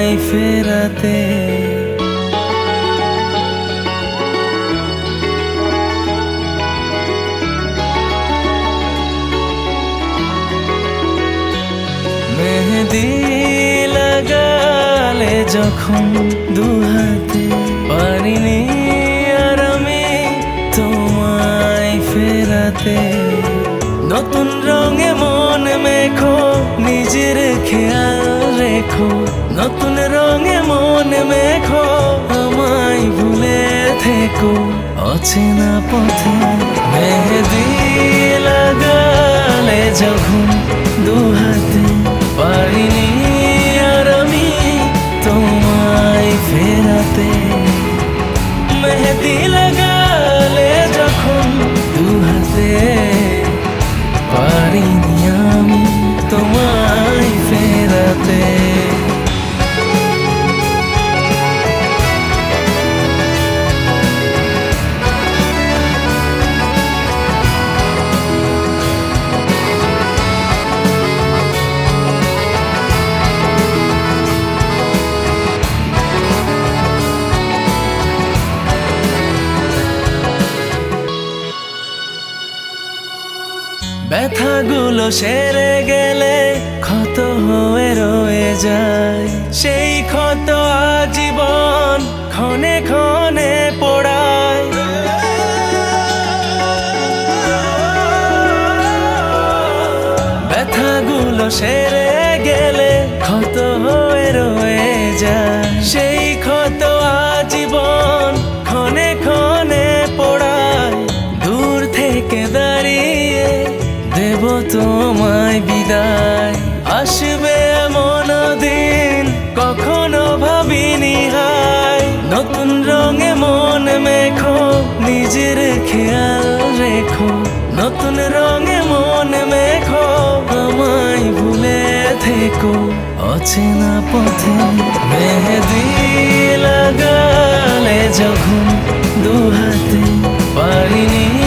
তোমায় ফেরাতে। মেহেদি লাগালে যখন দুহাতে, পারিনি আর আমি তোমায় ফেরাতে। নতুন রঙে মন মেখো, নিজের খেয়াল রেখো। নতুন রঙে মন মেখো, আমায় ভুলে থেকো অচেনা পথে। মেহেদি লাগালে যখন দুহাতে, পারিনি আর আমি তোমায় ফেরাতে। মেহেদি লাগালে যখন দুহাতে, পারিনি আমি তোমায় ফেরাতে। ব্যথাগুলো সেরে গেলে ক্ষত হয়ে রয়ে যায়, সেই ক্ষত আজীবন ক্ষণে ক্ষণে পোড়ায়। ব্যথাগুলো সেরে গেলে ক্ষত হয়ে রয়ে যায়, সেই ক্ষত আজীবন ক্ষণে ক্ষণে পোড়ায়। দূর থেকে দাঁড়িয়ে দেব তোমায় বিদায়, আসবে এমন দিন কখনো ভাবিনি হায়। নতুন রঙে মন মেখো, নিজের খেয়াল রেখো। নতুন রঙে মন মেখো, আমায় ভুলে থেকো অচেনা পথে। মেহেদি লাগালে যখন দুহাতে, পারিনি